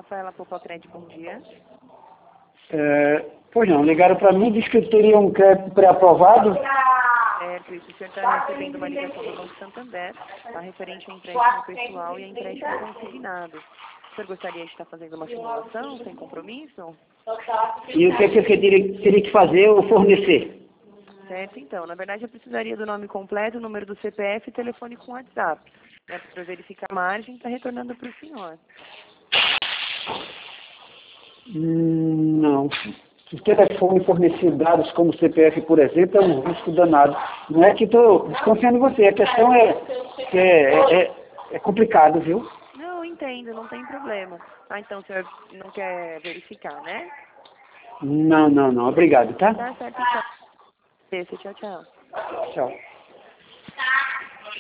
Rafaela Popocred, bom dia. Pois não, ligaram para mim, disse que eu teria um crédito pré-aprovado. Certo, isso o senhor está recebendo uma ligação do Banco Santander, tá, referente a empréstimo pessoal e a empréstimo consignado. O senhor gostaria de estar fazendo uma simulação sem compromisso? E o que é que eu teria que fazer ou fornecer? Certo, então. Na verdade, eu precisaria do nome completo, o número do CPF e telefone com WhatsApp, né, para verificar a margem e está retornando para o senhor. Não. Se o telefone fornecer dados como CPF, por exemplo, é um risco danado. Não é que estou desconfiando de você, a questão é complicado, viu? Não, entendo, não tem problema. Ah, então o senhor não quer verificar, né? Não. Obrigado, tá? Tá certo, então. Tchau, tchau. Tchau.